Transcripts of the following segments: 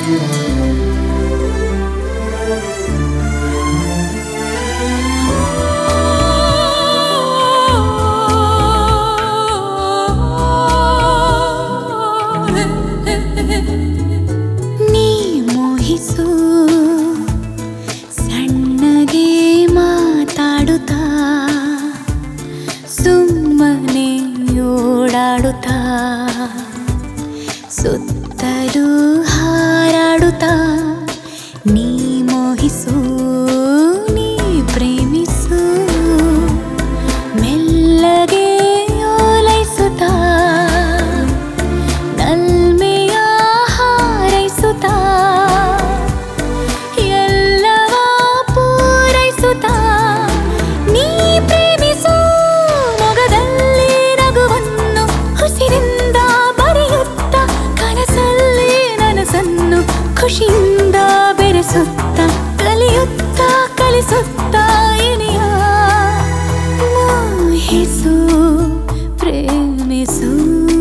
ಸಣ್ಣಗೆ ಮಾತಾಡುತ್ತಾ ಸುಮ್ಮನೆ ಓಡಾಡುತ್ತಾ ಸುತ್ತಲೂ ಹಾರಾಡುತ್ತಾ ನೀ ಮೋಹಿಸು ನೀ ಪ್ರೇಮಿಸು ಮೆಲ್ಲಗೆ ಓಲೈಸುತ್ತಾ ನಲ್ಮೆಯ ಹಾರೈಸುತ್ತಾ ಎಲ್ಲವ ಪೂರೈಸುತ್ತಾ ನೀ ಪ್ರೇಮಿಸು ಮೊಗದಲ್ಲಿ ನಗುವನ್ನು ಉಸಿರಿಂದ ಬರೆಯುತ್ತಾ ಕನಸಲ್ಲಿ ನನಸನ್ನು ಖುಷಿಯಿಂದ ಬೆರೆಸುತ್ತಾ ಕಲಿಯುತ್ತಾ ಕಲಿಸುತ್ತಾ ಇನಿಯ ಮೋಹಿಸು ಪ್ರೇಮಿಸು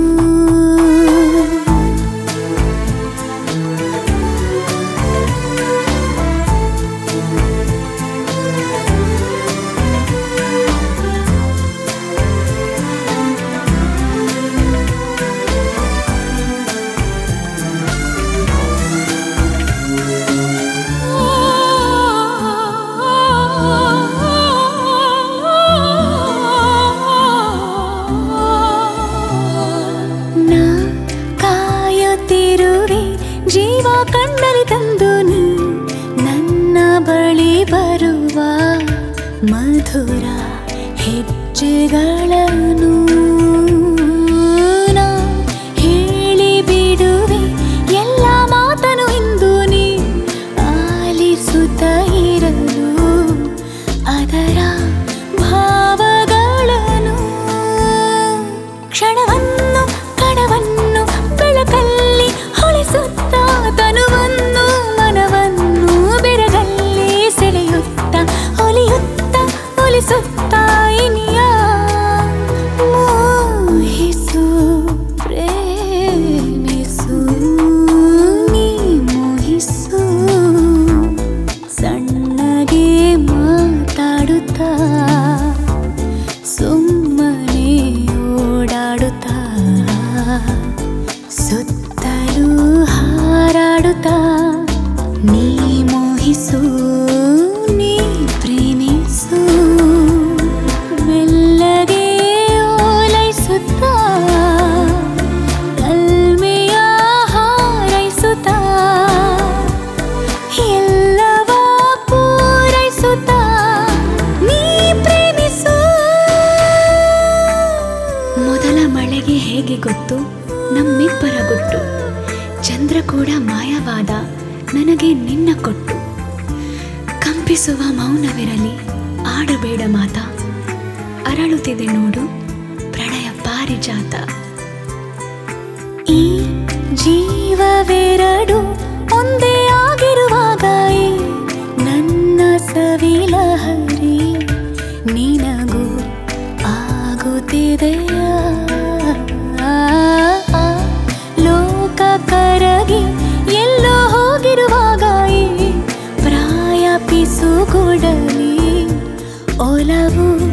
ಜೀವ ಕಣ್ಣಲ್ಲಿ ತಂದು ನೀ ನನ್ನ ಬಳಿ ಬರುವ ಮಧುರ ಹೆಜ್ಜೆಗಳನ್ನು ನಾ ಹೇಳಿ ಬಿಡುವೆ ಎಲ್ಲ ಮಾತನು ಇಂದು ನೀ ಆಲಿಸುತ್ತ ಇರಲು ಅದರ ಭಾವಗಳನ್ನು ಕ್ಷಣವನ್ನು ಕಣವನ್ನು ಬೆಳಕಲ್ಲಿ ಹೊಳಿಸುತ್ತಾ ತನುವನ್ನು ಮನವನ್ನು ಬೆರಗಲ್ಲಿ ಸೆಳೆಯುತ್ತಾ ಒಲಿಯುತ್ತಾ ಒಲಿಸುತ್ತಾ ಇನಿಯ ಮೋಹಿಸು ಪ್ರೇಮಿಸು ನೀ ಮೋಹಿಸು ಸಣ್ಣಗೆ ಮಾತಾಡುತ್ತಾ ಸುಮ್ಮನೆ ಓಡಾಡುತ್ತಾ ಸುತ್ತಲೂ ಹಾರಾಡುತ್ತಾ ನೀ ಮೋಹಿಸು ನೀ ಪ್ರೇಮಿಸು ಮೆಲ್ಲಗೆ ಓಲೈಸುತ್ತಾ ಕಲ್ಮೆಯ ಹಾರೈಸುತ್ತಾ ಎಲ್ಲವ ಪೂರೈಸುತ್ತಾ ನೀ ಪ್ರೇಮಿಸು. ಮೊದಲ ಮಳೆಗೆ ಹೇಗೆ ಗೊತ್ತು ನಮ್ಮಿಬ್ಬರ ಗುಟ್ಟು ಚಂದ್ರ ಕೂಡ ಮಾಯವಾದ ನನಗೆ ನಿನ್ನ ಕೊಟ್ಟು ಕಂಪಿಸುವ ಮೌನವಿರಲಿ ಆಡಬೇಡ ಮಾತ ಅರಳುತ್ತಿದೆ ನೋಡು ಪ್ರಣಯ ಪಾರಿಜಾತ ಈ ಜೀವವೆರಡು ಒಂದೇ ಆಗಿರುವಾಗ ನನ್ನ ಸವಿಲಹರಿ ನಿನಗೂ ಆಗುತ್ತಿದೆಯಾ ಲೋಕ ಕರಗಿ ಎಲ್ಲೋ ಹೋಗಿರುವಾಗ ಪ್ರಾಯ ಪಿಸುಗೊಡಲಿ ಒಲವು